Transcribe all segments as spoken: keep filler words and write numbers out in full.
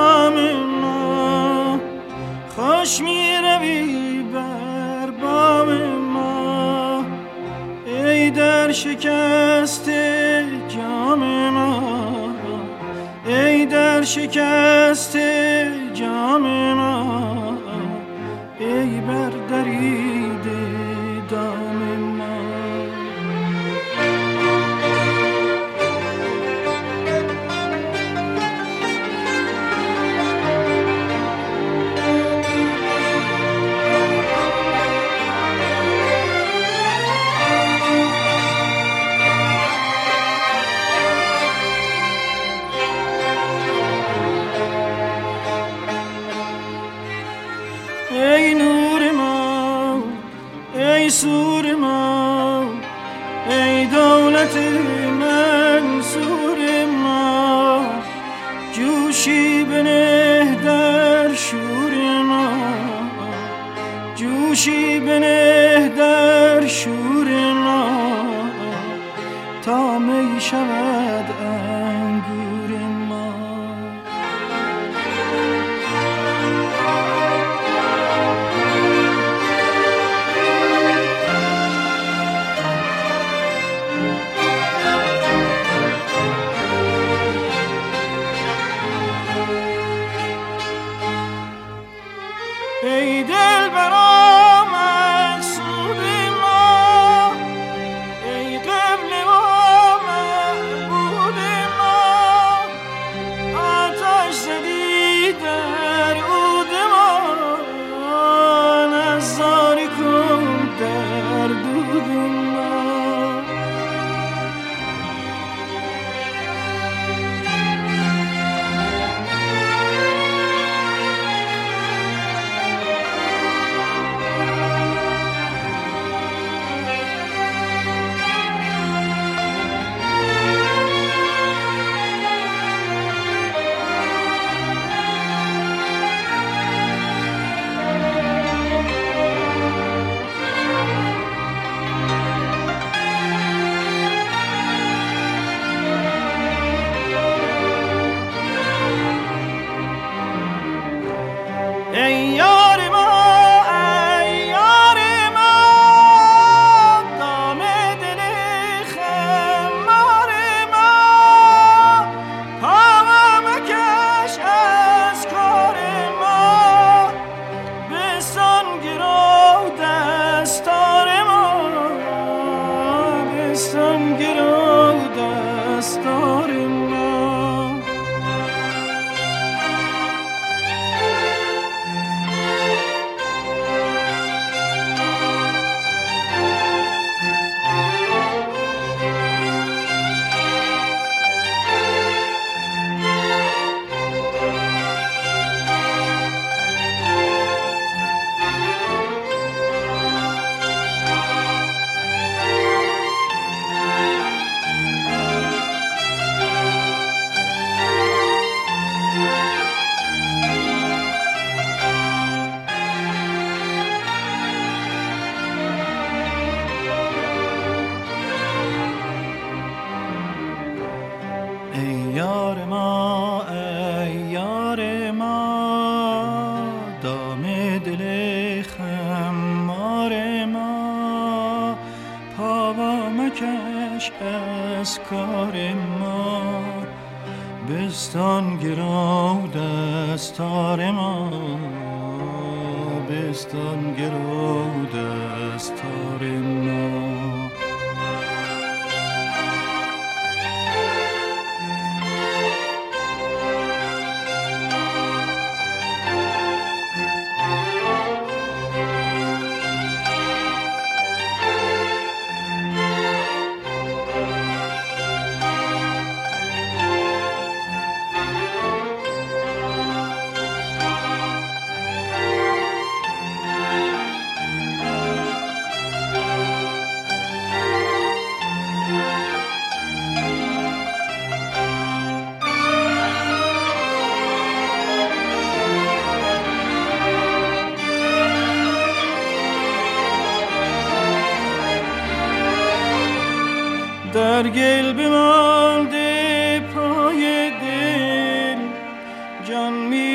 بام ما، خوش می روی بر بام ما، ای در شکست جام ما، ای در شکست جام ما، ای بر دریده دام ما. ای نور ما، ای سور ما، ای دولت منصور ما، جوشی بنه در شور ما، جوشی بنه در شور ما، تا می شود انگور ما. ای دل برا مقصود ما، ای قبل و معبود ما، آتش زدی در عود ما، نظاره کن در دود ما. ای یار ما، ای یار ما، دام دل خمار ما، پا مکش از کار ما، بستان گرو دستار ما، بستان گرو دستار ما. ای یار ما، ای یار ما، دام دل خمار ما، پا مکش از کار ما، بستان گرو دستار ما، بستان گرو دستار ما. در گل بمانده پای دل، جان می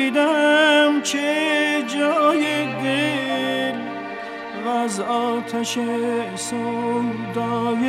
آتش سودای